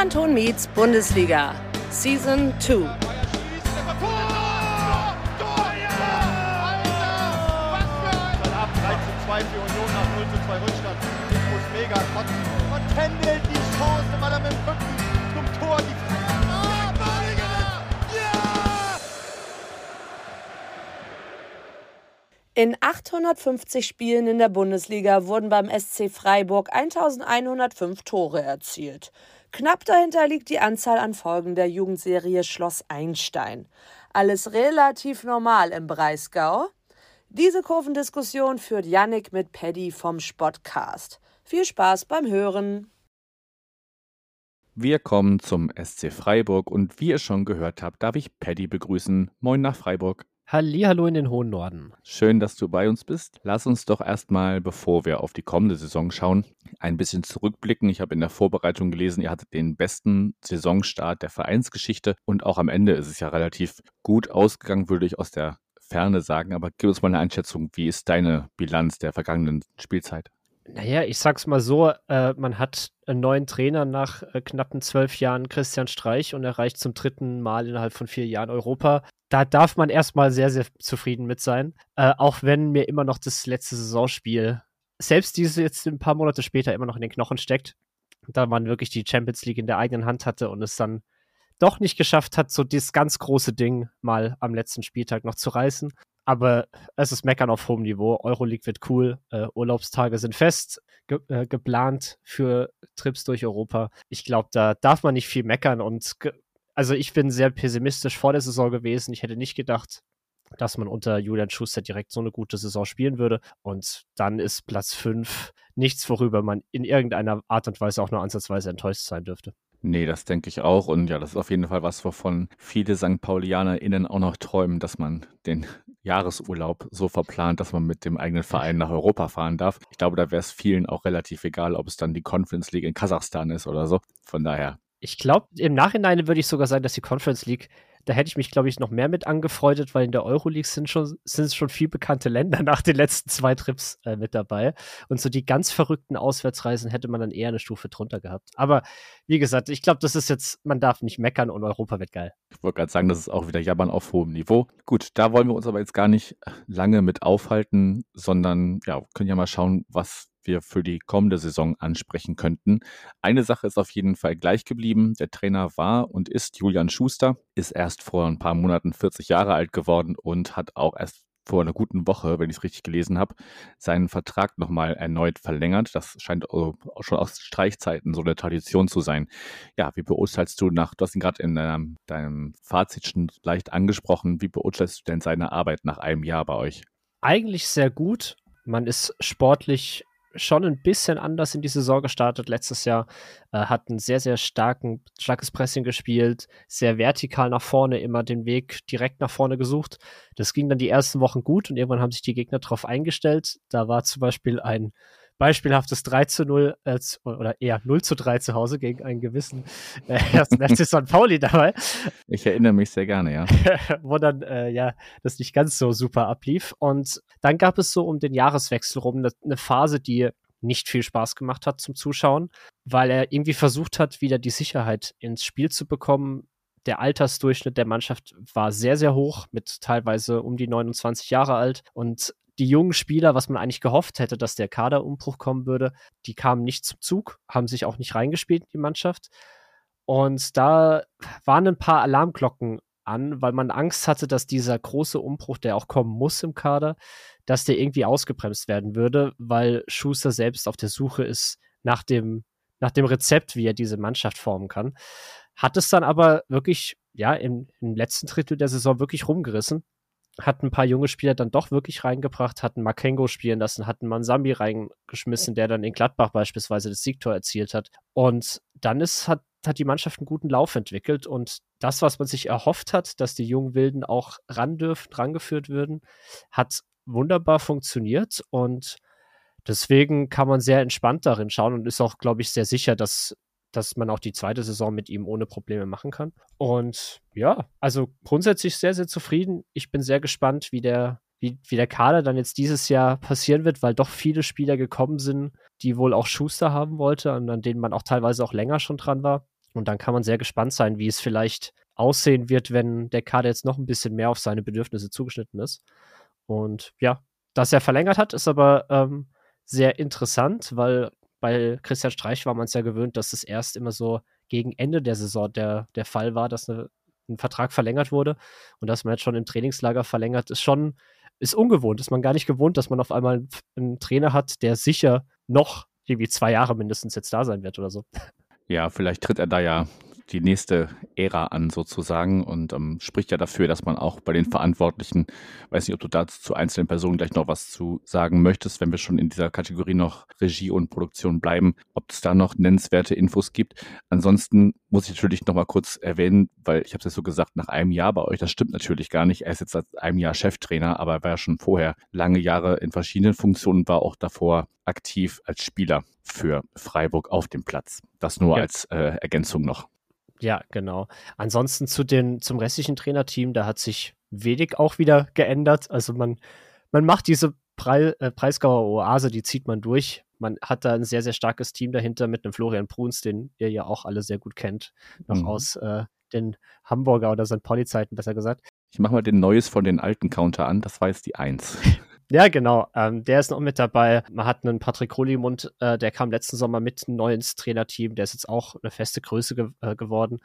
Millanton meets Bundesliga, Season 2. Für Union nach 0:2 Rückstand. Ich muss mega kotzen. Und Kendall die Chance, weil er mit dem Rücken zum Tor die In 850 Spielen in der Bundesliga wurden beim SC Freiburg 1105 Tore erzielt. Knapp dahinter liegt die Anzahl an Folgen der Jugendserie Schloss Einstein. Alles relativ normal im Breisgau. Diese Kurvendiskussion führt Yannick mit Paddy vom Spotcast. Viel Spaß beim Hören. Wir kommen zum SC Freiburg und wie ihr schon gehört habt, darf ich Paddy begrüßen. Moin nach Freiburg. Hallihallo in den hohen Norden. Schön, dass du bei uns bist. Lass uns doch erstmal, bevor wir auf die kommende Saison schauen, ein bisschen zurückblicken. Ich habe in der Vorbereitung gelesen, ihr hattet den besten Saisonstart der Vereinsgeschichte und auch am Ende ist es ja relativ gut ausgegangen, würde ich aus der Ferne sagen. Aber gib uns mal eine Einschätzung, wie ist deine Bilanz der vergangenen Spielzeit? Naja, ich sag's mal so, man hat einen neuen Trainer nach knappen 12 Jahren, Christian Streich, und erreicht zum 3. Mal innerhalb von 4 Jahren Europa. Da darf man erstmal sehr, sehr zufrieden mit sein. Auch wenn mir immer noch das letzte Saisonspiel, selbst dieses jetzt ein paar Monate später, immer noch in den Knochen steckt, da man wirklich die Champions League in der eigenen Hand hatte und es dann doch nicht geschafft hat, so dieses ganz große Ding mal am letzten Spieltag noch zu reißen. Aber es ist Meckern auf hohem Niveau. Euroleague wird cool. Urlaubstage sind fest geplant für Trips durch Europa. Ich glaube, da darf man nicht viel meckern. Und also ich bin sehr pessimistisch vor der Saison gewesen. Ich hätte nicht gedacht, dass man unter Julian Schuster direkt so eine gute Saison spielen würde. Und dann ist Platz 5 nichts, worüber man in irgendeiner Art und Weise auch nur ansatzweise enttäuscht sein dürfte. Nee, das denke ich auch. Und ja, das ist auf jeden Fall was, wovon viele St. PaulianerInnen auch noch träumen, dass man den Jahresurlaub so verplant, dass man mit dem eigenen Verein nach Europa fahren darf. Ich glaube, da wäre es vielen auch relativ egal, ob es dann die Conference League in Kasachstan ist oder so. Von daher. Ich glaube, im Nachhinein würde ich sogar sagen, dass die Conference League, da hätte ich mich, glaube ich, noch mehr mit angefreundet, weil in der Euroleague sind schon viel bekannte Länder nach den letzten 2 Trips mit dabei. Und so die ganz verrückten Auswärtsreisen hätte man dann eher eine Stufe drunter gehabt. Aber wie gesagt, ich glaube, das ist jetzt, man darf nicht meckern und Europa wird geil. Ich wollte gerade sagen, das ist auch wieder Jammern auf hohem Niveau. Gut, da wollen wir uns aber jetzt gar nicht lange mit aufhalten, sondern ja, können ja mal schauen, was wir für die kommende Saison ansprechen könnten. Eine Sache ist auf jeden Fall gleich geblieben. Der Trainer war und ist Julian Schuster, ist erst vor ein paar Monaten 40 Jahre alt geworden und hat auch erst vor einer guten Woche, wenn ich es richtig gelesen habe, seinen Vertrag nochmal erneut verlängert. Das scheint auch schon aus Streichzeiten so eine Tradition zu sein. Ja, wie beurteilst du du hast ihn gerade in deinem Fazit schon leicht angesprochen, wie beurteilst du denn seine Arbeit nach einem Jahr bei euch? Eigentlich sehr gut. Man ist sportlich schon ein bisschen anders in die Saison gestartet letztes Jahr, hat ein sehr, sehr starkes Pressing gespielt, sehr vertikal nach vorne, immer den Weg direkt nach vorne gesucht. Das ging dann die ersten Wochen gut und irgendwann haben sich die Gegner darauf eingestellt. Da war zum Beispiel ein beispielhaftes 3:0 oder eher 0:3 zu Hause gegen einen gewissen FC St. Pauli dabei. Ich erinnere mich sehr gerne, ja. Wo dann das nicht ganz so super ablief. Und dann gab es so um den Jahreswechsel rum eine Phase, die nicht viel Spaß gemacht hat zum Zuschauen, weil er irgendwie versucht hat, wieder die Sicherheit ins Spiel zu bekommen. Der Altersdurchschnitt der Mannschaft war sehr, sehr hoch, mit teilweise um die 29 Jahre alt. Und die jungen Spieler, was man eigentlich gehofft hätte, dass der Kaderumbruch kommen würde, die kamen nicht zum Zug, haben sich auch nicht reingespielt in die Mannschaft. Und da waren ein paar Alarmglocken an, weil man Angst hatte, dass dieser große Umbruch, der auch kommen muss im Kader, dass der irgendwie ausgebremst werden würde, weil Schuster selbst auf der Suche ist nach dem Rezept, wie er diese Mannschaft formen kann. Hat es dann aber wirklich, ja, im letzten Drittel der Saison wirklich rumgerissen. Hat ein paar junge Spieler dann doch wirklich reingebracht, hat einen Makengo spielen lassen, hat einen Mansambi reingeschmissen, der dann in Gladbach beispielsweise das Siegtor erzielt hat. Und dann hat die Mannschaft einen guten Lauf entwickelt und das, was man sich erhofft hat, dass die jungen Wilden auch rangeführt würden, hat wunderbar funktioniert und deswegen kann man sehr entspannt darin schauen und ist auch, glaube ich, sehr sicher, dass man auch die zweite Saison mit ihm ohne Probleme machen kann. Und ja, also grundsätzlich sehr, sehr zufrieden. Ich bin sehr gespannt, wie der Kader dann jetzt dieses Jahr passieren wird, weil doch viele Spieler gekommen sind, die wohl auch Schuster haben wollte und an denen man auch teilweise auch länger schon dran war. Und dann kann man sehr gespannt sein, wie es vielleicht aussehen wird, wenn der Kader jetzt noch ein bisschen mehr auf seine Bedürfnisse zugeschnitten ist. Und ja, dass er verlängert hat, ist aber sehr interessant, weil bei Christian Streich war man es ja gewöhnt, dass es erst immer so gegen Ende der Saison der Fall war, dass ein Vertrag verlängert wurde. Und dass man jetzt schon im Trainingslager verlängert, ist ungewohnt. Ist man gar nicht gewohnt, dass man auf einmal einen Trainer hat, der sicher noch irgendwie 2 Jahre mindestens jetzt da sein wird oder so. Ja, vielleicht tritt er da ja die nächste Ära an sozusagen und spricht ja dafür, dass man auch bei den Verantwortlichen, weiß nicht, ob du dazu zu einzelnen Personen gleich noch was zu sagen möchtest, wenn wir schon in dieser Kategorie noch Regie und Produktion bleiben, ob es da noch nennenswerte Infos gibt. Ansonsten muss ich natürlich noch mal kurz erwähnen, weil ich habe es jetzt so gesagt, nach einem Jahr bei euch, das stimmt natürlich gar nicht. Er ist jetzt seit einem Jahr Cheftrainer, aber er war ja schon vorher lange Jahre in verschiedenen Funktionen, war auch davor aktiv als Spieler für Freiburg auf dem Platz. Das nur als Ergänzung noch. Ja, genau. Ansonsten zum restlichen Trainerteam, da hat sich wenig auch wieder geändert. Also man macht diese Breisgauer Oase, die zieht man durch. Man hat da ein sehr, sehr starkes Team dahinter mit einem Florian Bruns, den ihr ja auch alle sehr gut kennt, noch aus den Hamburger oder St. Pauli-Zeiten, besser gesagt. Ich mache mal den Neues von den alten Counter an, das war jetzt die 1. Ja, genau. Der ist noch mit dabei. Man hat einen Patrick Krolimund, der kam letzten Sommer mit neu ins Trainerteam. Der ist jetzt auch eine feste Größe geworden.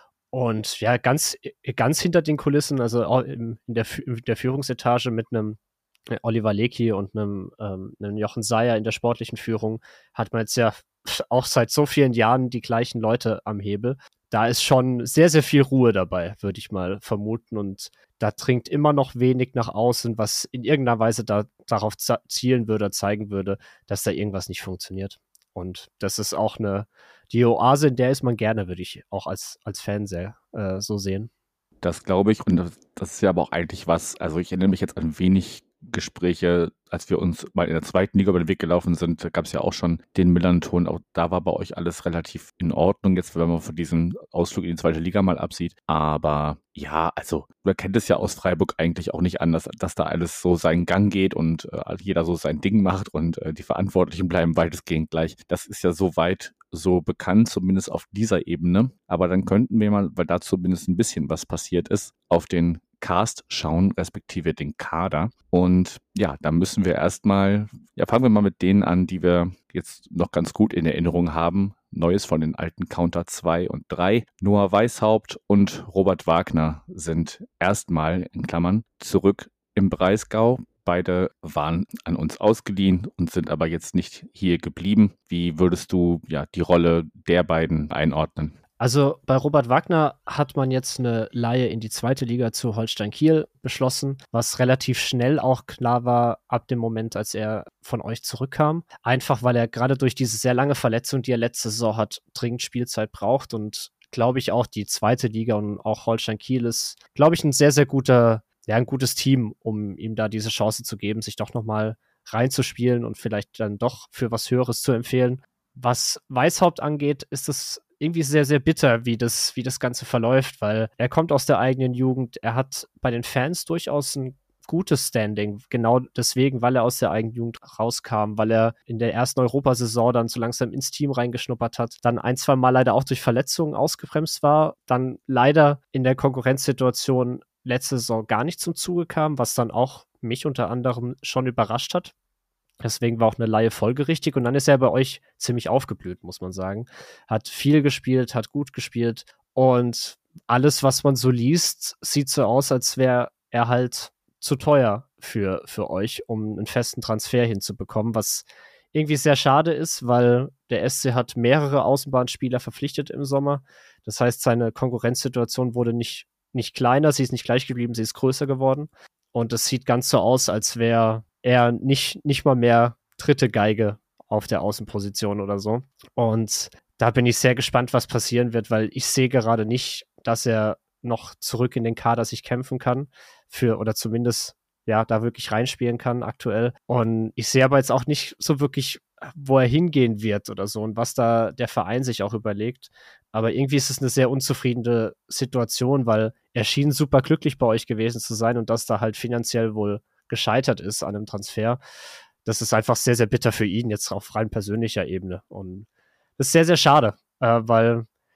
Und ja, ganz hinter den Kulissen, also in der Führungsetage mit einem Oliver Lecky und einem Jochen Seyer in der sportlichen Führung, hat man jetzt ja auch seit so vielen Jahren die gleichen Leute am Hebel. Da ist schon sehr, sehr viel Ruhe dabei, würde ich mal vermuten. Und da dringt immer noch wenig nach außen, was in irgendeiner Weise darauf zielen würde, zeigen würde, dass da irgendwas nicht funktioniert. Und das ist auch die Oase, in der ist man gerne, würde ich auch als Fan sehr so sehen. Das glaube ich. Und das ist ja aber auch eigentlich was, also ich erinnere mich jetzt an wenig Gespräche, als wir uns mal in der zweiten Liga über den Weg gelaufen sind, da gab es ja auch schon den Millanton, auch da war bei euch alles relativ in Ordnung, jetzt wenn man von diesem Ausflug in die zweite Liga mal absieht, aber ja, also man kennt es ja aus Freiburg eigentlich auch nicht anders, dass da alles so seinen Gang geht und jeder so sein Ding macht und die Verantwortlichen bleiben weitestgehend gleich. Das ist ja soweit so bekannt, zumindest auf dieser Ebene, aber dann könnten wir mal, weil da zumindest ein bisschen was passiert ist, auf den Cast schauen, respektive den Kader. Und ja, da müssen wir erstmal, fangen wir mal mit denen an, die wir jetzt noch ganz gut in Erinnerung haben. Neues von den alten Counter 2 und 3. Noah Weishaupt und Robert Wagner sind erstmal, in Klammern, zurück im Breisgau. Beide waren an uns ausgeliehen und sind aber jetzt nicht hier geblieben. Wie würdest du die Rolle der beiden einordnen? Also bei Robert Wagner hat man jetzt eine Leihe in die zweite Liga zu Holstein Kiel beschlossen, was relativ schnell auch klar war ab dem Moment, als er von euch zurückkam. Einfach weil er gerade durch diese sehr lange Verletzung, die er letzte Saison hat, dringend Spielzeit braucht und glaube ich auch die zweite Liga und auch Holstein Kiel ist, glaube ich, ein sehr, sehr ein gutes Team, um ihm da diese Chance zu geben, sich doch nochmal reinzuspielen und vielleicht dann doch für was Höheres zu empfehlen. Was Weishaupt angeht, ist es irgendwie sehr, sehr bitter, wie das Ganze verläuft, weil er kommt aus der eigenen Jugend, er hat bei den Fans durchaus ein gutes Standing, genau deswegen, weil er aus der eigenen Jugend rauskam, weil er in der ersten Europasaison dann so langsam ins Team reingeschnuppert hat, dann 1-2 Mal leider auch durch Verletzungen ausgebremst war, dann leider in der Konkurrenzsituation letzte Saison gar nicht zum Zuge kam, was dann auch mich unter anderem schon überrascht hat. Deswegen war auch eine Leihe folgerichtig und dann ist er bei euch ziemlich aufgeblüht, muss man sagen. Hat viel gespielt, hat gut gespielt und alles, was man so liest, sieht so aus, als wäre er halt zu teuer für euch, um einen festen Transfer hinzubekommen, was irgendwie sehr schade ist, weil der SC hat mehrere Außenbahnspieler verpflichtet im Sommer. Das heißt, seine Konkurrenzsituation wurde nicht kleiner, sie ist nicht gleich geblieben, sie ist größer geworden und es sieht ganz so aus, als wäre er nicht mal mehr dritte Geige auf der Außenposition oder so. Und da bin ich sehr gespannt, was passieren wird, weil ich sehe gerade nicht, dass er noch zurück in den Kader sich kämpfen kann oder zumindest da wirklich reinspielen kann aktuell. Und ich sehe aber jetzt auch nicht so wirklich, wo er hingehen wird oder so und was da der Verein sich auch überlegt. Aber irgendwie ist es eine sehr unzufriedene Situation, weil er schien super glücklich bei euch gewesen zu sein und dass da halt finanziell wohl gescheitert ist an einem Transfer. Das ist einfach sehr, sehr bitter für ihn, jetzt auf rein persönlicher Ebene. Und das ist sehr, sehr schade, weil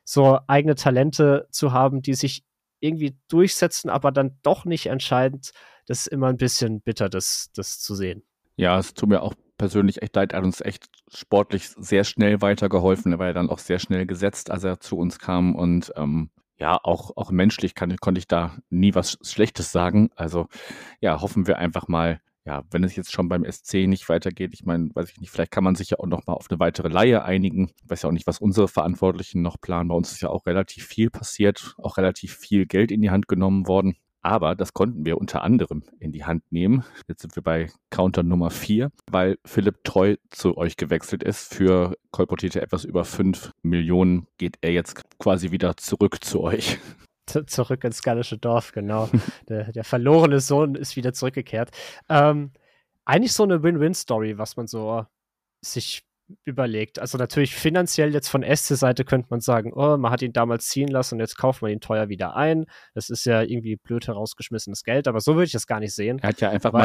so eigene Talente zu haben, die sich irgendwie durchsetzen, aber dann doch nicht entscheidend. Das ist immer ein bisschen bitter, das zu sehen. Ja, es tut mir auch persönlich echt leid. Er hat uns echt sportlich sehr schnell weitergeholfen. Er war ja dann auch sehr schnell gesetzt, als er zu uns kam. Und ja, auch menschlich konnte ich da nie was Schlechtes sagen. Also ja, hoffen wir einfach mal, ja, wenn es jetzt schon beim SC nicht weitergeht, ich meine, weiß ich nicht, vielleicht kann man sich ja auch noch mal auf eine weitere Leihe einigen. Ich weiß ja auch nicht, was unsere Verantwortlichen noch planen. Bei uns ist ja auch relativ viel passiert, auch relativ viel Geld in die Hand genommen worden. Aber das konnten wir unter anderem in die Hand nehmen. Jetzt sind wir bei Counter Nummer 4, weil Philipp Treu zu euch gewechselt ist. Für kolportierte etwas über 5 Millionen geht er jetzt quasi wieder zurück zu euch. Zurück ins gallische Dorf, genau. Der verlorene Sohn ist wieder zurückgekehrt. Eigentlich so eine Win-Win-Story, was man so sich überlegt. Also natürlich finanziell jetzt von SC-Seite könnte man sagen, oh, man hat ihn damals ziehen lassen und jetzt kauft man ihn teuer wieder ein. Das ist ja irgendwie blöd herausgeschmissenes Geld, aber so würde ich das gar nicht sehen. Er hat ja einfach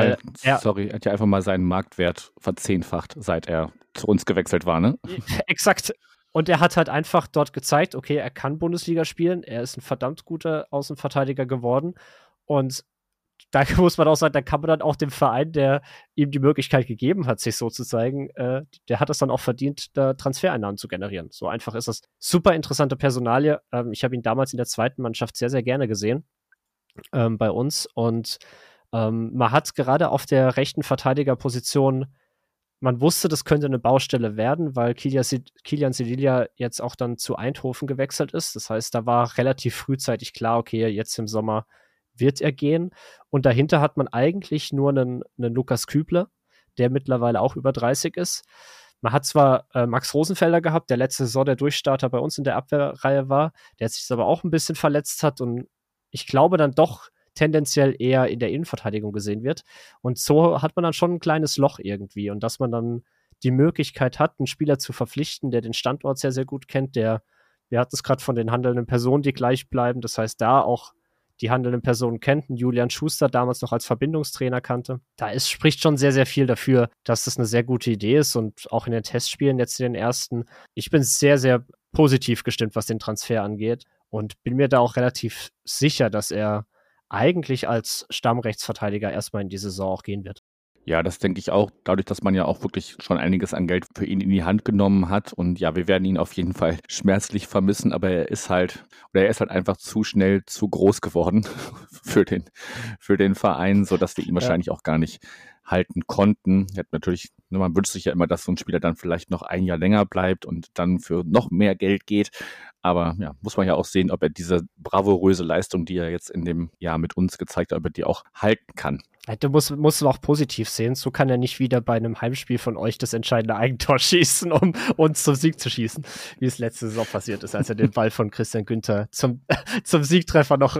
mal seinen Marktwert verzehnfacht, seit er zu uns gewechselt war, ne? Exakt. Und er hat halt einfach dort gezeigt, okay, er kann Bundesliga spielen, er ist ein verdammt guter Außenverteidiger geworden und da muss man auch sagen, da kann man dann auch dem Verein, der ihm die Möglichkeit gegeben hat, sich so zu zeigen, der hat es dann auch verdient, da Transfereinnahmen zu generieren. So einfach ist das. Super interessante Personalie. Ich habe ihn damals in der zweiten Mannschaft sehr, sehr gerne gesehen bei uns und man hat gerade auf der rechten Verteidigerposition, man wusste, das könnte eine Baustelle werden, weil Kilian Sevilla jetzt auch dann zu Eindhoven gewechselt ist. Das heißt, da war relativ frühzeitig klar, okay, jetzt im Sommer wird er gehen. Und dahinter hat man eigentlich nur einen Lukas Kübler, der mittlerweile auch über 30 ist. Man hat zwar Max Rosenfelder gehabt, der letzte Saison der Durchstarter bei uns in der Abwehrreihe war, der sich aber auch ein bisschen verletzt hat und ich glaube dann doch tendenziell eher in der Innenverteidigung gesehen wird. Und so hat man dann schon ein kleines Loch irgendwie. Und dass man dann die Möglichkeit hat, einen Spieler zu verpflichten, der den Standort sehr, sehr gut kennt, wir hatten es gerade von den handelnden Personen, die gleich bleiben. Das heißt, da auch die handelnden Personen kennt, Julian Schuster damals noch als Verbindungstrainer kannte. Spricht schon sehr, sehr viel dafür, dass das eine sehr gute Idee ist und auch in den Testspielen jetzt in den ersten. Ich bin sehr, sehr positiv gestimmt, was den Transfer angeht und bin mir da auch relativ sicher, dass er eigentlich als Stammrechtsverteidiger erstmal in die Saison auch gehen wird. Ja, das denke ich auch, dadurch, dass man ja auch wirklich schon einiges an Geld für ihn in die Hand genommen hat. Und ja, wir werden ihn auf jeden Fall schmerzlich vermissen, aber er ist halt einfach zu schnell zu groß geworden für den Verein, sodass wir ihn wahrscheinlich auch gar nicht halten konnten. Man wünscht sich ja immer, dass so ein Spieler dann vielleicht noch ein Jahr länger bleibt und dann für noch mehr Geld geht. Aber ja, muss man ja auch sehen, ob er diese bravouröse Leistung, die er jetzt in dem Jahr mit uns gezeigt hat, ob er die auch halten kann. Du musst auch positiv sehen, so kann er nicht wieder bei einem Heimspiel von euch das entscheidende Eigentor schießen, um uns zum Sieg zu schießen, wie es letzte Saison passiert ist, als er den Ball von Christian Günther zum Siegtreffer noch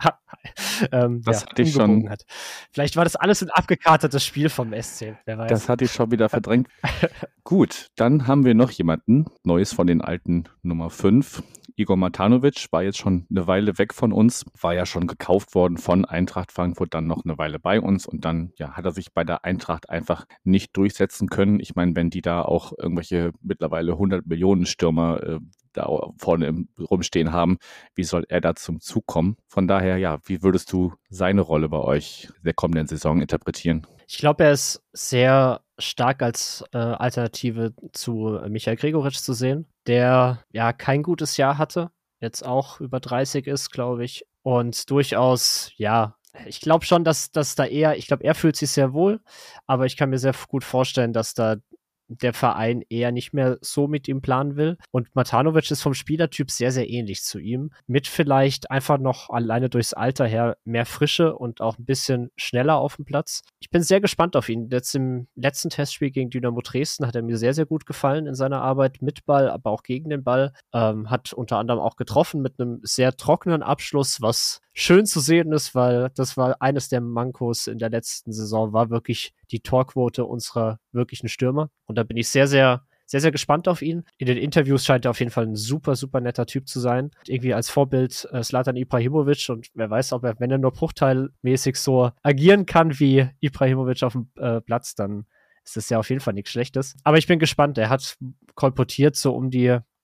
umgebogen hat. Vielleicht war das alles ein abgekartetes Spiel vom SC, wer weiß. Das hatte ich schon wieder verdrängt. Gut, dann haben wir noch jemanden, Neues von den alten Nummer 5. Igor Matanovic war jetzt schon eine Weile weg von uns, war ja schon gekauft worden von Eintracht Frankfurt, dann noch eine Weile bei uns und dann hat er sich bei der Eintracht einfach nicht durchsetzen können. Ich meine, wenn die da auch irgendwelche mittlerweile 100 Millionen Stürmer da vorne rumstehen haben, wie soll er da zum Zug kommen? Von daher, wie würdest du seine Rolle bei euch der kommenden Saison interpretieren? Ich glaube, er ist sehr stark als Alternative zu Michael Gregoritsch zu sehen, der ja kein gutes Jahr hatte, jetzt auch über 30 ist, glaube ich, und durchaus, ich glaube schon, dass da er fühlt sich sehr wohl, aber ich kann mir sehr gut vorstellen, dass da der Verein eher nicht mehr so mit ihm planen will. Und Matanovic ist vom Spielertyp sehr, sehr ähnlich zu ihm. Mit vielleicht einfach noch alleine durchs Alter her mehr Frische und auch ein bisschen schneller auf dem Platz. Ich bin sehr gespannt auf ihn. Jetzt im letzten Testspiel gegen Dynamo Dresden hat er mir sehr, sehr gut gefallen in seiner Arbeit mit Ball, aber auch gegen den Ball. Hat unter anderem auch getroffen mit einem sehr trockenen Abschluss, was schön zu sehen ist, weil das war eines der Mankos in der letzten Saison, war wirklich die Torquote unserer wirklichen Stürmer. Und da bin ich sehr, sehr, sehr, sehr gespannt auf ihn. In den Interviews scheint er auf jeden Fall ein super, super netter Typ zu sein. Irgendwie als Vorbild Zlatan Ibrahimovic und wer weiß, ob er, wenn er nur bruchteilmäßig so agieren kann wie Ibrahimovic auf dem Platz, dann ist das ja auf jeden Fall nichts Schlechtes. Aber ich bin gespannt. Er hat kolportiert so um die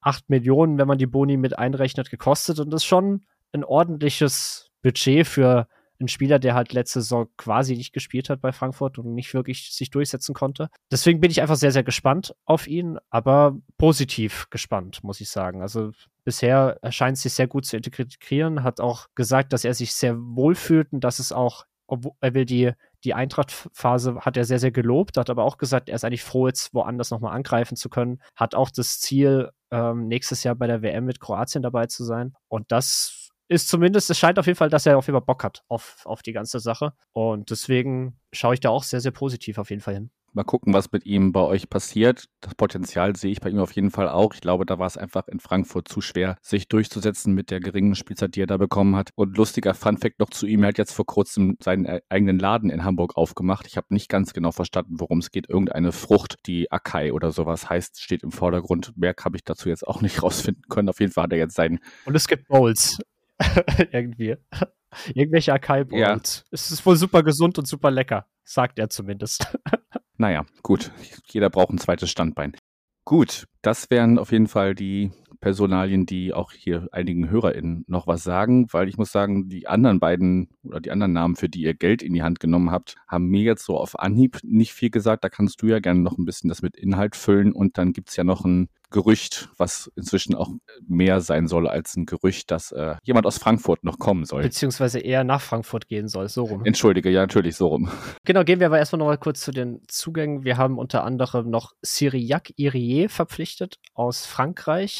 8 Millionen, wenn man die Boni mit einrechnet, gekostet. Und das ist schon ein ordentliches Budget für einen Spieler, der halt letzte Saison quasi nicht gespielt hat bei Frankfurt und nicht wirklich sich durchsetzen konnte. Deswegen bin ich einfach sehr, sehr gespannt auf ihn, aber positiv gespannt, muss ich sagen. Also bisher scheint es sich sehr gut zu integrieren, hat auch gesagt, dass er sich sehr wohl fühlt und dass es auch, obwohl er will die Eintracht-Phase hat er sehr, sehr gelobt, hat aber auch gesagt, er ist eigentlich froh, jetzt woanders nochmal angreifen zu können, hat auch das Ziel, nächstes Jahr bei der WM mit Kroatien dabei zu sein. Und das ist zumindest, es scheint auf jeden Fall, dass er auf jeden Fall Bock hat auf die ganze Sache. Und deswegen schaue ich da auch sehr, sehr positiv auf jeden Fall hin. Mal gucken, was mit ihm bei euch passiert. Das Potenzial sehe ich bei ihm auf jeden Fall auch. Ich glaube, da war es einfach in Frankfurt zu schwer, sich durchzusetzen mit der geringen Spielzeit, die er da bekommen hat. Und lustiger Funfact noch zu ihm, er hat jetzt vor kurzem seinen eigenen Laden in Hamburg aufgemacht. Ich habe nicht ganz genau verstanden, worum es geht. Irgendeine Frucht, die Akai oder sowas heißt, steht im Vordergrund. Mehr habe ich dazu jetzt auch nicht rausfinden können. Auf jeden Fall hat er jetzt seinen... Und es gibt Bowls. Irgendwie. Irgendwelche Akai-Bowls. Ja. Es ist wohl super gesund und super lecker, sagt er zumindest. Naja, gut. Jeder braucht ein zweites Standbein. Gut, das wären auf jeden Fall die Personalien, die auch hier einigen HörerInnen noch was sagen, weil ich muss sagen, die anderen beiden oder die anderen Namen, für die ihr Geld in die Hand genommen habt, haben mir jetzt so auf Anhieb nicht viel gesagt. Da kannst du ja gerne noch ein bisschen das mit Inhalt füllen und dann gibt's ja noch ein Gerücht, was inzwischen auch mehr sein soll als ein Gerücht, dass jemand aus Frankfurt noch kommen soll. Beziehungsweise eher nach Frankfurt gehen soll, so rum. Entschuldige, ja, natürlich, so rum. Genau, gehen wir aber erstmal noch mal kurz zu den Zugängen. Wir haben unter anderem noch Cyriaque Irié verpflichtet aus Frankreich.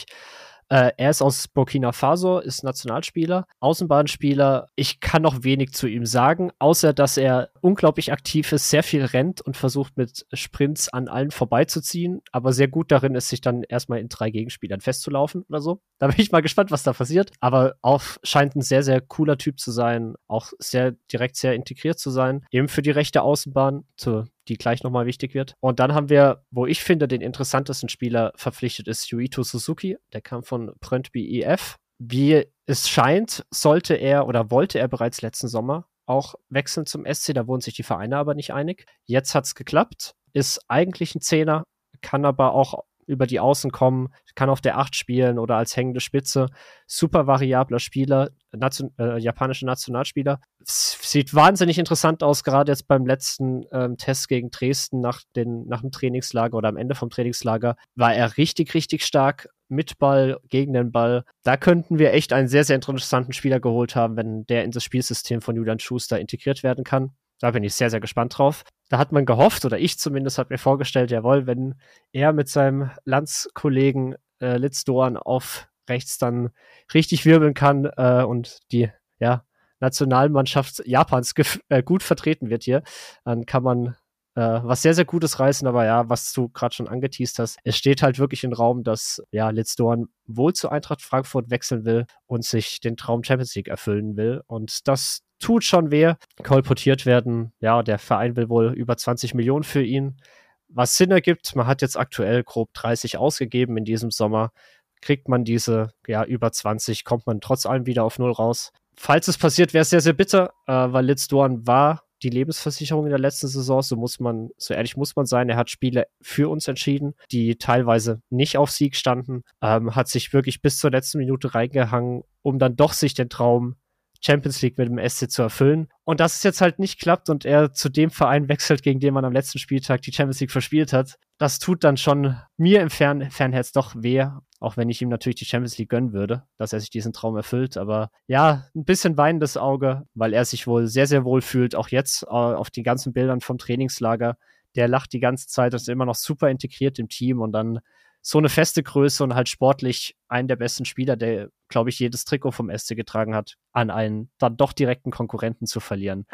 Er ist aus Burkina Faso, ist Nationalspieler, Außenbahnspieler. Ich kann noch wenig zu ihm sagen, außer dass er unglaublich aktiv ist, sehr viel rennt und versucht mit Sprints an allen vorbeizuziehen, aber sehr gut darin ist, sich dann erstmal in 3 Gegenspielern festzulaufen oder so. Da bin ich mal gespannt, was da passiert. Aber auch scheint ein sehr, sehr cooler Typ zu sein, auch sehr direkt sehr integriert zu sein. Eben für die rechte Außenbahn, die gleich nochmal wichtig wird. Und dann haben wir, wo ich finde, den interessantesten Spieler verpflichtet ist Yuito Suzuki. Der kam von Brøndby IF. Wie es scheint, sollte er oder wollte er bereits letzten Sommer auch wechseln zum SC. Da wurden sich die Vereine aber nicht einig. Jetzt hat es geklappt. Ist eigentlich ein Zehner, kann aber auch über die Außen kommen, kann auf der 8 spielen oder als hängende Spitze. Super variabler Spieler, japanischer Nationalspieler. Sieht wahnsinnig interessant aus, gerade jetzt beim letzten Test gegen Dresden nach dem Trainingslager oder am Ende vom Trainingslager war er richtig, richtig stark mit Ball, gegen den Ball. Da könnten wir echt einen sehr, sehr interessanten Spieler geholt haben, wenn der in das Spielsystem von Julian Schuster integriert werden kann. Da bin ich sehr, sehr gespannt drauf. Da hat man gehofft, oder ich zumindest, hat mir vorgestellt, jawohl, wenn er mit seinem Landskollegen Litz Doan auf rechts dann richtig wirbeln kann und die Nationalmannschaft Japans gut vertreten wird hier, dann kann man was sehr, sehr Gutes reißen, aber ja, was du gerade schon angeteast hast, es steht halt wirklich im Raum, dass Litz Doan wohl zu Eintracht Frankfurt wechseln will und sich den Traum Champions League erfüllen will und das tut schon weh, kolportiert werden. Ja, der Verein will wohl über 20 Millionen für ihn, was Sinn ergibt. Man hat jetzt aktuell grob 30 ausgegeben in diesem Sommer. Kriegt man diese über 20, kommt man trotz allem wieder auf 0 raus. Falls es passiert, wäre es sehr, sehr bitter, weil Litz Doan war die Lebensversicherung in der letzten Saison, so ehrlich muss man sein. Er hat Spiele für uns entschieden, die teilweise nicht auf Sieg standen, hat sich wirklich bis zur letzten Minute reingehangen, um dann doch sich den Traum Champions League mit dem SC zu erfüllen. Und dass es jetzt halt nicht klappt und er zu dem Verein wechselt, gegen den man am letzten Spieltag die Champions League verspielt hat, das tut dann schon mir im Fernherz doch weh, auch wenn ich ihm natürlich die Champions League gönnen würde, dass er sich diesen Traum erfüllt. Aber ja, ein bisschen weinendes Auge, weil er sich wohl sehr, sehr wohl fühlt, auch jetzt auf die ganzen Bildern vom Trainingslager. Der lacht die ganze Zeit und ist immer noch super integriert im Team und dann so eine feste Größe und halt sportlich einen der besten Spieler, der, glaube ich, jedes Trikot vom SC getragen hat, an einen dann doch direkten Konkurrenten zu verlieren.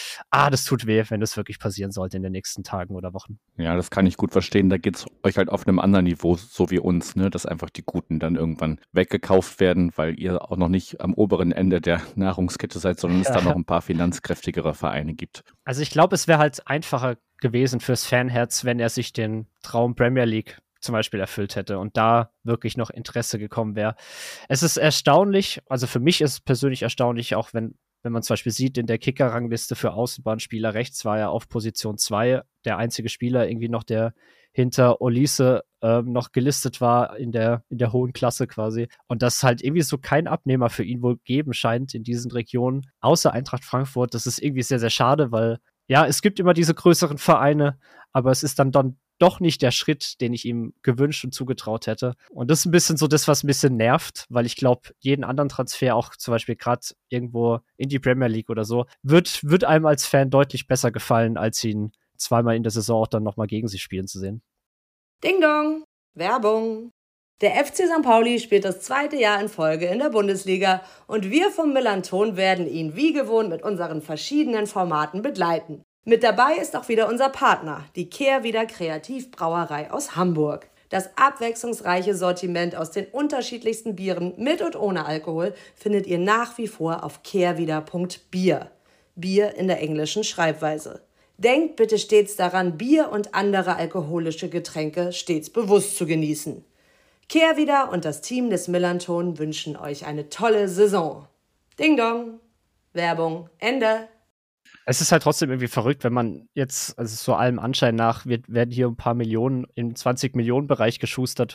Das tut weh, wenn das wirklich passieren sollte in den nächsten Tagen oder Wochen. Ja, das kann ich gut verstehen. Da geht es euch halt auf einem anderen Niveau, so wie uns, ne? Dass einfach die Guten dann irgendwann weggekauft werden, weil ihr auch noch nicht am oberen Ende der Nahrungskette seid, sondern es da noch ein paar finanzkräftigere Vereine gibt. Also ich glaube, es wäre halt einfacher gewesen fürs Fanherz, wenn er sich den Traum Premier League zum Beispiel erfüllt hätte und da wirklich noch Interesse gekommen wäre. Es ist erstaunlich, also für mich ist es persönlich erstaunlich, auch wenn man zum Beispiel sieht, in der Kicker-Rangliste für Außenbahnspieler rechts war er auf Position 2, der einzige Spieler irgendwie noch, der hinter Olise noch gelistet war in der hohen Klasse quasi. Und dass halt irgendwie so kein Abnehmer für ihn wohl geben scheint in diesen Regionen, außer Eintracht Frankfurt. Das ist irgendwie sehr, sehr schade, weil ja, es gibt immer diese größeren Vereine, aber es ist dann doch nicht der Schritt, den ich ihm gewünscht und zugetraut hätte. Und das ist ein bisschen so das, was ein bisschen nervt, weil ich glaube, jeden anderen Transfer, auch zum Beispiel gerade irgendwo in die Premier League oder so, wird einem als Fan deutlich besser gefallen, als ihn zweimal in der Saison auch dann nochmal gegen sich spielen zu sehen. Ding Dong! Werbung! Der FC St. Pauli spielt das 2. Jahr in Folge in der Bundesliga und wir vom Millanton werden ihn wie gewohnt mit unseren verschiedenen Formaten begleiten. Mit dabei ist auch wieder unser Partner, die Kehrwieder Kreativbrauerei aus Hamburg. Das abwechslungsreiche Sortiment aus den unterschiedlichsten Bieren mit und ohne Alkohol findet ihr nach wie vor auf kehrwieder.bier. Bier in der englischen Schreibweise. Denkt bitte stets daran, Bier und andere alkoholische Getränke stets bewusst zu genießen. Kehrwieder und das Team des Millanton wünschen euch eine tolle Saison. Ding Dong! Werbung Ende! Es ist halt trotzdem irgendwie verrückt, wenn man jetzt, also so allem Anschein nach, werden hier ein paar Millionen im 20-Millionen-Bereich geschustert.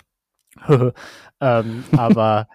Aber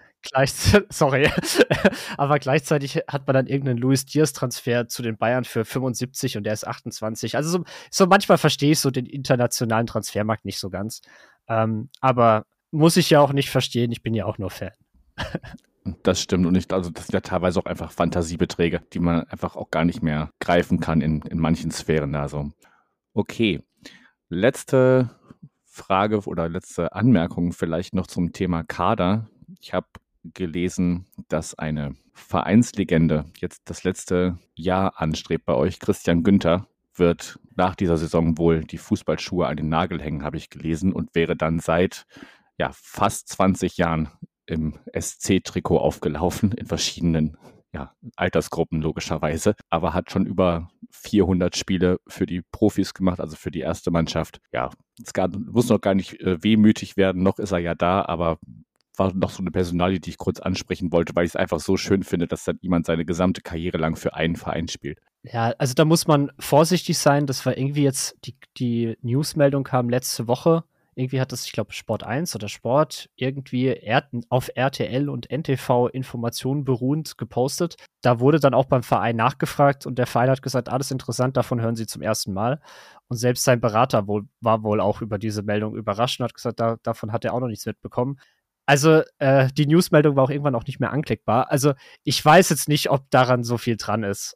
aber gleichzeitig hat man dann irgendeinen Luis Diaz-Transfer zu den Bayern für 75 und der ist 28. Also so manchmal verstehe ich so den internationalen Transfermarkt nicht so ganz. Aber muss ich ja auch nicht verstehen, ich bin ja auch nur Fan. Das stimmt und das sind ja teilweise auch einfach Fantasiebeträge, die man einfach auch gar nicht mehr greifen kann in manchen Sphären. Also, okay. Letzte Frage oder letzte Anmerkung vielleicht noch zum Thema Kader. Ich habe gelesen, dass eine Vereinslegende jetzt das letzte Jahr anstrebt bei euch. Christian Günther wird nach dieser Saison wohl die Fußballschuhe an den Nagel hängen, habe ich gelesen, und wäre dann seit fast 20 Jahren im SC-Trikot aufgelaufen, in verschiedenen Altersgruppen logischerweise, aber hat schon über 400 Spiele für die Profis gemacht, also für die erste Mannschaft. Ja, muss noch gar nicht wehmütig werden, noch ist er ja da, aber war noch so eine Personalie, die ich kurz ansprechen wollte, weil ich es einfach so schön finde, dass dann jemand seine gesamte Karriere lang für einen Verein spielt. Ja, also da muss man vorsichtig sein, das war irgendwie jetzt, die Newsmeldung kam letzte Woche. Irgendwie hat das, ich glaube, Sport 1 oder Sport irgendwie auf RTL und NTV Informationen beruhend gepostet. Da wurde dann auch beim Verein nachgefragt und der Verein hat gesagt, das ist interessant, davon hören sie zum ersten Mal. Und selbst sein Berater war wohl auch über diese Meldung überrascht und hat gesagt, davon hat er auch noch nichts mitbekommen. Also die Newsmeldung war auch irgendwann auch nicht mehr anklickbar. Also ich weiß jetzt nicht, ob daran so viel dran ist.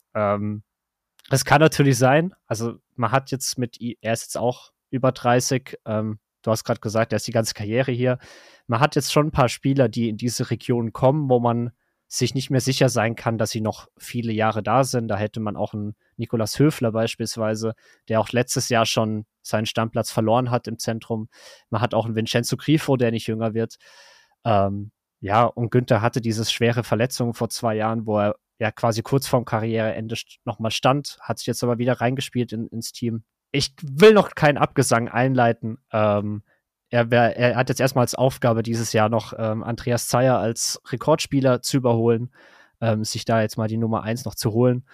Es kann natürlich sein. Also man hat jetzt er ist jetzt auch über 30, du hast gerade gesagt, er ist die ganze Karriere hier. Man hat jetzt schon ein paar Spieler, die in diese Region kommen, wo man sich nicht mehr sicher sein kann, dass sie noch viele Jahre da sind. Da hätte man auch einen Nikolaus Höfler beispielsweise, der auch letztes Jahr schon seinen Stammplatz verloren hat im Zentrum. Man hat auch einen Vincenzo Grifo, der nicht jünger wird. Und Günther hatte diese schwere Verletzung vor 2 Jahren, wo er ja quasi kurz vorm Karriereende nochmal stand, hat sich jetzt aber wieder reingespielt ins Team. Ich will noch keinen Abgesang einleiten. Er hat jetzt erstmal als Aufgabe dieses Jahr noch Andreas Zeyer als Rekordspieler zu überholen, sich da jetzt mal die Nummer 1 noch zu holen.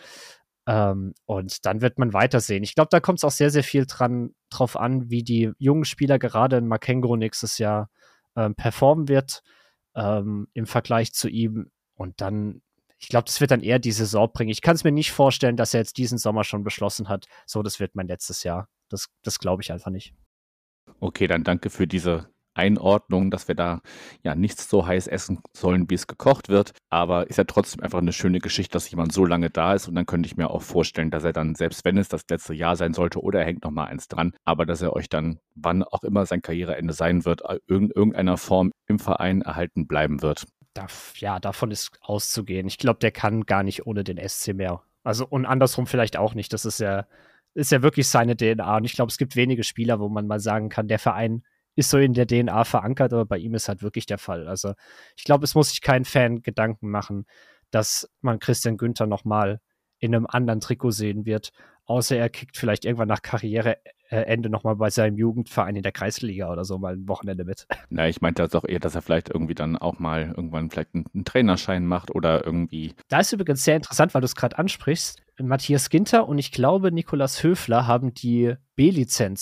Und dann wird man weitersehen. Ich glaube, da kommt es auch sehr, sehr viel drauf an, wie die jungen Spieler gerade in Makengo nächstes Jahr performen wird im Vergleich zu ihm. Und dann, ich glaube, das wird dann eher die Saison bringen. Ich kann es mir nicht vorstellen, dass er jetzt diesen Sommer schon beschlossen hat, so, das wird mein letztes Jahr. Das glaube ich einfach nicht. Okay, dann danke für diese Einordnung, dass wir da nichts so heiß essen sollen, wie es gekocht wird. Aber ist ja trotzdem einfach eine schöne Geschichte, dass jemand so lange da ist. Und dann könnte ich mir auch vorstellen, dass er dann, selbst wenn es das letzte Jahr sein sollte oder er hängt noch mal eins dran, aber dass er euch dann, wann auch immer sein Karriereende sein wird, in irgendeiner Form im Verein erhalten bleiben wird. Davon ist auszugehen. Ich glaube, der kann gar nicht ohne den SC mehr. Also und andersrum vielleicht auch nicht. Das ist ja wirklich seine DNA. Und ich glaube, es gibt wenige Spieler, wo man mal sagen kann, der Verein ist so in der DNA verankert, aber bei ihm ist halt wirklich der Fall. Also ich glaube, es muss sich kein Fan Gedanken machen, dass man Christian Günther nochmal in einem anderen Trikot sehen wird, außer er kickt vielleicht irgendwann nach Karriereende nochmal bei seinem Jugendverein in der Kreisliga oder so mal ein Wochenende mit. Na, ich meinte doch eher, dass er vielleicht irgendwie dann auch mal irgendwann vielleicht einen Trainerschein macht oder irgendwie. Da ist übrigens sehr interessant, weil du es gerade ansprichst. Matthias Ginter und ich glaube Nikolaus Höfler haben die B-Lizenz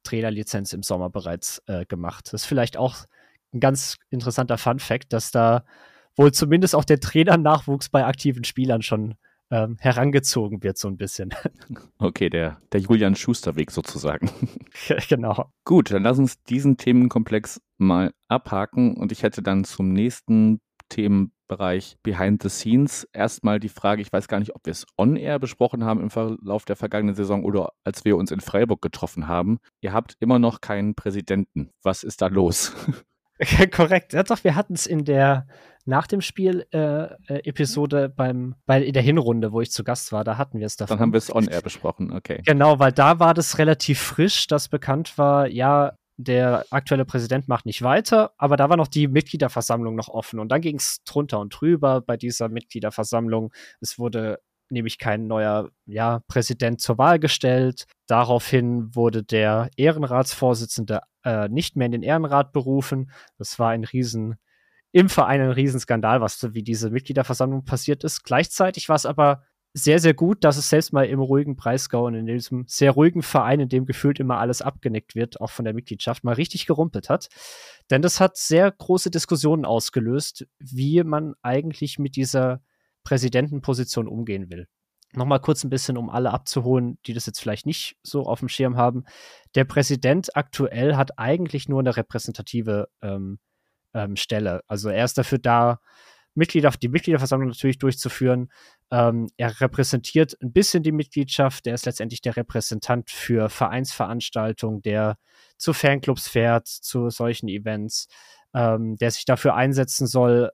Trainerlizenz im Sommer bereits gemacht. Das ist vielleicht auch ein ganz interessanter Fun-Fact, dass da wohl zumindest auch der Trainernachwuchs bei aktiven Spielern schon herangezogen wird, so ein bisschen. Okay, der Julian Schuster-Weg sozusagen. Genau. Gut, dann lass uns diesen Themenkomplex mal abhaken und ich hätte dann zum nächsten Themenbereich Behind the Scenes erstmal die Frage, ich weiß gar nicht, ob wir es on-air besprochen haben im Verlauf der vergangenen Saison oder als wir uns in Freiburg getroffen haben. Ihr habt immer noch keinen Präsidenten. Was ist da los? Korrekt. Ja, doch, wir hatten es nach dem Spiel Episode in der Hinrunde, wo ich zu Gast war, da hatten wir es davon. Dann haben wir es on-air besprochen, okay. Genau, weil da war das relativ frisch, dass bekannt war, ja, der aktuelle Präsident macht nicht weiter, aber da war noch die Mitgliederversammlung noch offen und dann ging es drunter und drüber bei dieser Mitgliederversammlung. Es wurde nämlich kein neuer Präsident zur Wahl gestellt. Daraufhin wurde der Ehrenratsvorsitzende nicht mehr in den Ehrenrat berufen. Das war im Verein ein Riesenskandal, wie diese Mitgliederversammlung passiert ist. Gleichzeitig war es aber sehr, sehr gut, dass es selbst mal im ruhigen Breisgau und in diesem sehr ruhigen Verein, in dem gefühlt immer alles abgenickt wird, auch von der Mitgliedschaft, mal richtig gerumpelt hat. Denn das hat sehr große Diskussionen ausgelöst, wie man eigentlich mit dieser Präsidentenposition umgehen will. Nochmal kurz ein bisschen, um alle abzuholen, die das jetzt vielleicht nicht so auf dem Schirm haben. Der Präsident aktuell hat eigentlich nur eine repräsentative Stelle. Also er ist dafür da, die Mitgliederversammlung natürlich durchzuführen. Er repräsentiert ein bisschen die Mitgliedschaft. Der ist letztendlich der Repräsentant für Vereinsveranstaltungen, der zu Fanclubs fährt, zu solchen Events, der sich dafür einsetzen soll,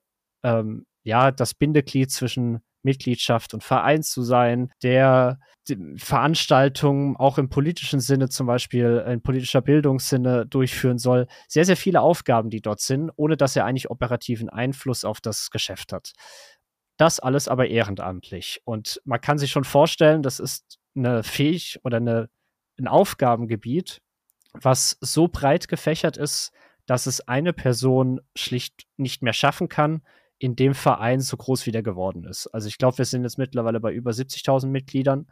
das Bindeglied zwischen Mitgliedschaft und Verein zu sein, der Veranstaltungen auch im politischen Sinne, zum Beispiel in politischer Bildungssinne durchführen soll. Sehr, sehr viele Aufgaben, die dort sind, ohne dass er eigentlich operativen Einfluss auf das Geschäft hat. Das alles aber ehrenamtlich. Und man kann sich schon vorstellen, das ist ein Aufgabengebiet, was so breit gefächert ist, dass es eine Person schlicht nicht mehr schaffen kann, in dem Verein so groß wie der geworden ist. Also ich glaube, wir sind jetzt mittlerweile bei über 70.000 Mitgliedern.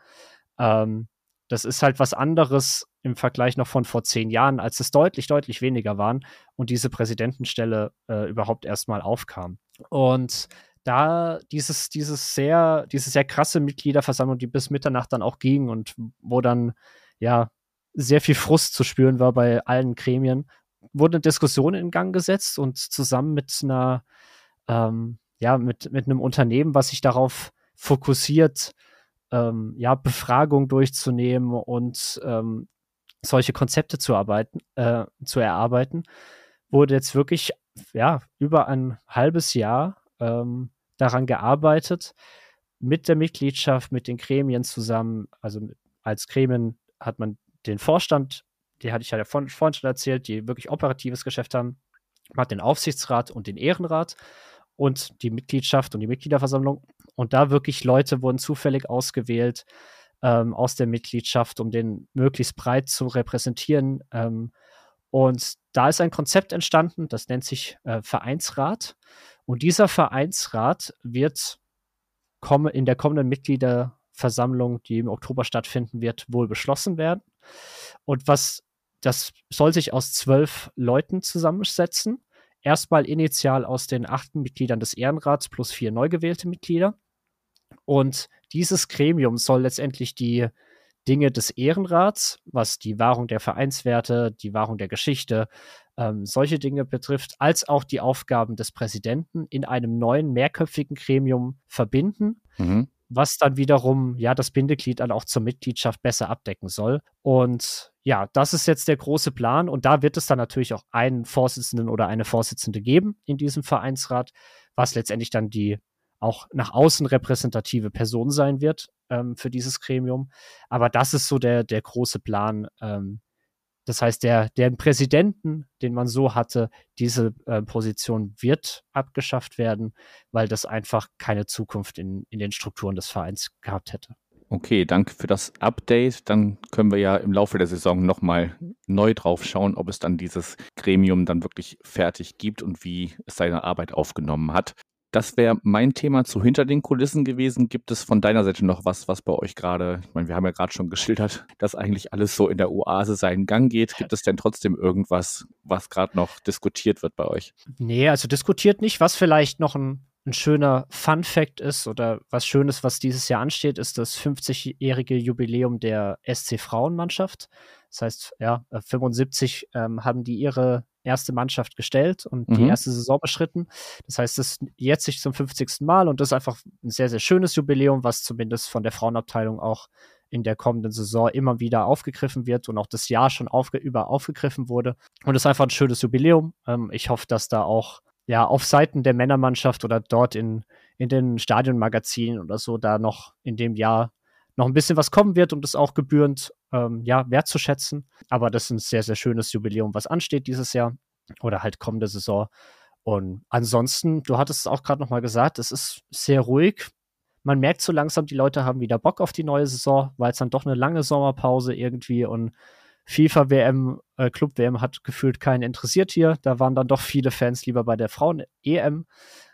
Das ist halt was anderes im Vergleich noch von vor 10 Jahren, als es deutlich, deutlich weniger waren und diese Präsidentenstelle überhaupt erstmal aufkam. Und da diese sehr krasse Mitgliederversammlung, die bis Mitternacht dann auch ging und wo dann sehr viel Frust zu spüren war bei allen Gremien, wurde eine Diskussion in Gang gesetzt und zusammen mit mit einem Unternehmen, was sich darauf fokussiert, Befragung durchzunehmen und solche Konzepte zu erarbeiten, wurde jetzt wirklich über ein halbes Jahr daran gearbeitet, mit der Mitgliedschaft, mit den Gremien zusammen. Also als Gremien hat man den Vorstand, die hatte ich ja vorhin schon erzählt, die wirklich operatives Geschäft haben. Man hat den Aufsichtsrat und den Ehrenrat und die Mitgliedschaft und die Mitgliederversammlung. Und da wirklich Leute wurden zufällig ausgewählt aus der Mitgliedschaft, um den möglichst breit zu repräsentieren. Und da ist ein Konzept entstanden, das nennt sich Vereinsrat. Und dieser Vereinsrat wird in der kommenden Mitgliederversammlung, die im Oktober stattfinden wird, wohl beschlossen werden. Und das soll sich aus 12 Leuten zusammensetzen. Erstmal initial aus den 8 Mitgliedern des Ehrenrats plus 4 neu gewählte Mitglieder. Und dieses Gremium soll letztendlich die Dinge des Ehrenrats, was die Wahrung der Vereinswerte, die Wahrung der Geschichte, solche Dinge betrifft, als auch die Aufgaben des Präsidenten in einem neuen, mehrköpfigen Gremium verbinden, was dann wiederum das Bindeglied dann auch zur Mitgliedschaft besser abdecken soll. Und das ist jetzt der große Plan. Und da wird es dann natürlich auch einen Vorsitzenden oder eine Vorsitzende geben in diesem Vereinsrat, was letztendlich dann die auch nach außen repräsentative Person sein wird für dieses Gremium. Aber das ist so der große Plan. Das heißt, der Präsidenten, den man so hatte, diese Position wird abgeschafft werden, weil das einfach keine Zukunft in den Strukturen des Vereins gehabt hätte. Okay, danke für das Update. Dann können wir ja im Laufe der Saison nochmal neu drauf schauen, ob es dann dieses Gremium dann wirklich fertig gibt und wie es seine Arbeit aufgenommen hat. Das wäre mein Thema zu hinter den Kulissen gewesen. Gibt es von deiner Seite noch was bei euch gerade, ich meine, wir haben ja gerade schon geschildert, dass eigentlich alles so in der Oase seinen Gang geht. Gibt es denn trotzdem irgendwas, was gerade noch diskutiert wird bei euch? Nee, also diskutiert nicht. Was vielleicht noch ein schöner Fun-Fact ist oder was Schönes, was dieses Jahr ansteht, ist das 50-jährige Jubiläum der SC-Frauenmannschaft. Das heißt, 75 haben die ihre erste Mannschaft gestellt und die erste Saison beschritten. Das heißt, es jährt sich zum 50. Mal und das ist einfach ein sehr, sehr schönes Jubiläum, was zumindest von der Frauenabteilung auch in der kommenden Saison immer wieder aufgegriffen wird und auch das Jahr schon aufgegriffen wurde. Und es ist einfach ein schönes Jubiläum. Ich hoffe, dass da auch auf Seiten der Männermannschaft oder dort in den Stadionmagazinen oder so da noch in dem Jahr noch ein bisschen was kommen wird, um das auch gebührend wertzuschätzen. Aber das ist ein sehr, sehr schönes Jubiläum, was ansteht dieses Jahr oder halt kommende Saison. Und ansonsten, du hattest es auch gerade nochmal gesagt, es ist sehr ruhig. Man merkt so langsam, die Leute haben wieder Bock auf die neue Saison, weil es dann doch eine lange Sommerpause irgendwie und FIFA-WM, Club-WM hat gefühlt keinen interessiert hier. Da waren dann doch viele Fans lieber bei der Frauen-EM.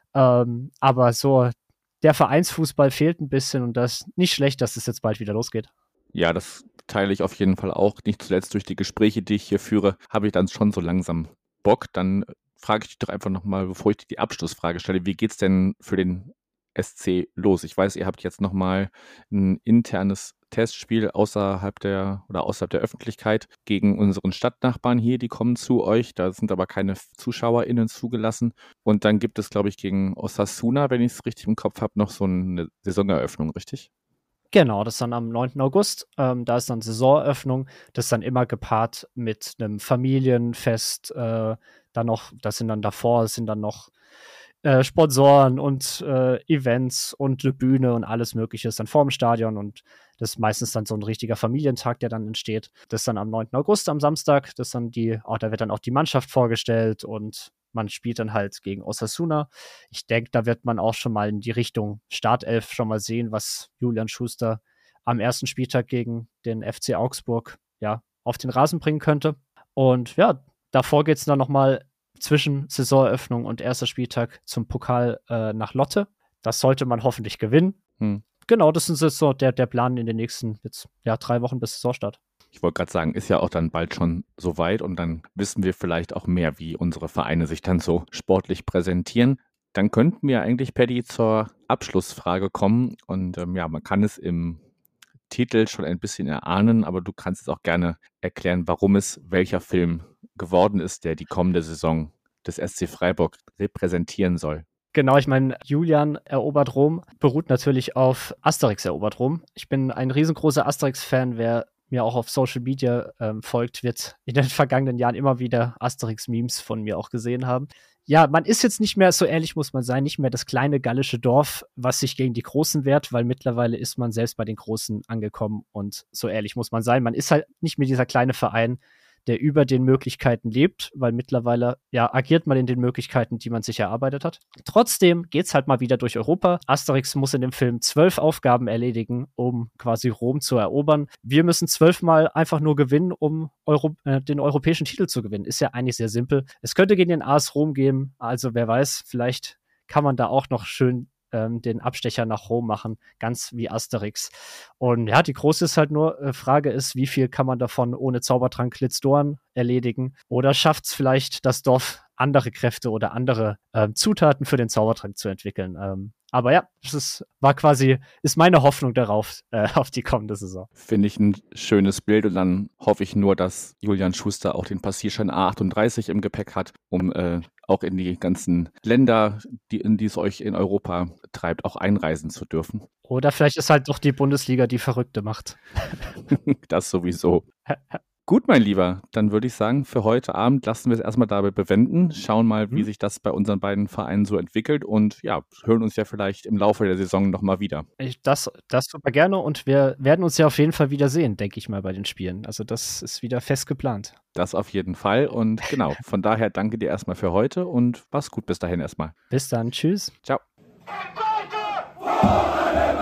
Aber so der Vereinsfußball fehlt ein bisschen und das ist nicht schlecht, dass es jetzt bald wieder losgeht. Ja, das teile ich auf jeden Fall auch. Nicht zuletzt durch die Gespräche, die ich hier führe, habe ich dann schon so langsam Bock. Dann frage ich dich doch einfach nochmal, bevor ich dir die Abschlussfrage stelle, wie geht's denn für den SC los? Ich weiß, ihr habt jetzt nochmal ein internes Testspiel außerhalb der Öffentlichkeit gegen unseren Stadtnachbarn hier, die kommen zu euch. Da sind aber keine ZuschauerInnen zugelassen. Und dann gibt es, glaube ich, gegen Osasuna, wenn ich es richtig im Kopf habe, noch so eine Saisoneröffnung, richtig? Genau, das ist dann am 9. August. Da ist dann Saisoneröffnung. Das ist dann immer gepaart mit einem Familienfest. Das sind dann noch Sponsoren und Events und eine Bühne und alles Mögliche ist dann vorm Stadion und das ist meistens dann so ein richtiger Familientag, der dann entsteht. Das ist dann am 9. August, am Samstag. Das ist dann da wird dann auch die Mannschaft vorgestellt und man spielt dann halt gegen Osasuna. Ich denke, da wird man auch schon mal in die Richtung Startelf schon mal sehen, was Julian Schuster am ersten Spieltag gegen den FC Augsburg auf den Rasen bringen könnte. Und davor geht es dann nochmal zwischen Saisoneröffnung und erster Spieltag zum Pokal nach Lotte. Das sollte man hoffentlich gewinnen. Genau, das ist jetzt so der Plan in den nächsten 3 Wochen bis Saisonstart. Ich wollte gerade sagen, ist ja auch dann bald schon soweit und dann wissen wir vielleicht auch mehr, wie unsere Vereine sich dann so sportlich präsentieren. Dann könnten wir eigentlich, Paddy, zur Abschlussfrage kommen und man kann es im Titel schon ein bisschen erahnen, aber du kannst es auch gerne erklären, warum es welcher Film geworden ist, der die kommende Saison des SC Freiburg repräsentieren soll. Genau, ich meine, Julian erobert Rom beruht natürlich auf Asterix erobert Rom. Ich bin ein riesengroßer Asterix-Fan. Wer mir auch auf Social Media folgt, wird in den vergangenen Jahren immer wieder Asterix-Memes von mir auch gesehen haben. Ja, man ist jetzt nicht mehr, so ehrlich muss man sein, nicht mehr das kleine gallische Dorf, was sich gegen die Großen wehrt, weil mittlerweile ist man selbst bei den Großen angekommen und so ehrlich muss man sein. Man ist halt nicht mehr dieser kleine Verein, der über den Möglichkeiten lebt, weil mittlerweile agiert man in den Möglichkeiten, die man sich erarbeitet hat. Trotzdem geht's halt mal wieder durch Europa. Asterix muss in dem Film 12 Aufgaben erledigen, um quasi Rom zu erobern. Wir müssen 12 Mal einfach nur gewinnen, um den europäischen Titel zu gewinnen. Ist ja eigentlich sehr simpel. Es könnte gegen den AS Rom gehen, also wer weiß, vielleicht kann man da auch noch schön den Abstecher nach Rom machen, ganz wie Asterix. Und die große ist halt nur, Frage ist, wie viel kann man davon ohne Zaubertrank Litzdorn erledigen? Oder schafft es vielleicht das Dorf, andere Kräfte oder andere Zutaten für den Zaubertrank zu entwickeln? Aber das ist meine Hoffnung darauf, auf die kommende Saison. Finde ich ein schönes Bild und dann hoffe ich nur, dass Julian Schuster auch den Passierschein A38 im Gepäck hat, um auch in die ganzen Länder, in die es euch in Europa treibt, auch einreisen zu dürfen. Oder vielleicht ist halt doch die Bundesliga die verrückte Macht. Das sowieso. Gut, mein Lieber, dann würde ich sagen, für heute Abend lassen wir es erstmal dabei bewenden, schauen mal, wie sich das bei unseren beiden Vereinen so entwickelt und hören uns ja vielleicht im Laufe der Saison nochmal wieder. Das super gerne und wir werden uns ja auf jeden Fall wieder sehen, denke ich mal, bei den Spielen. Also das ist wieder fest geplant. Das auf jeden Fall und genau, von daher danke dir erstmal für heute und mach's gut bis dahin erstmal. Bis dann, tschüss. Ciao.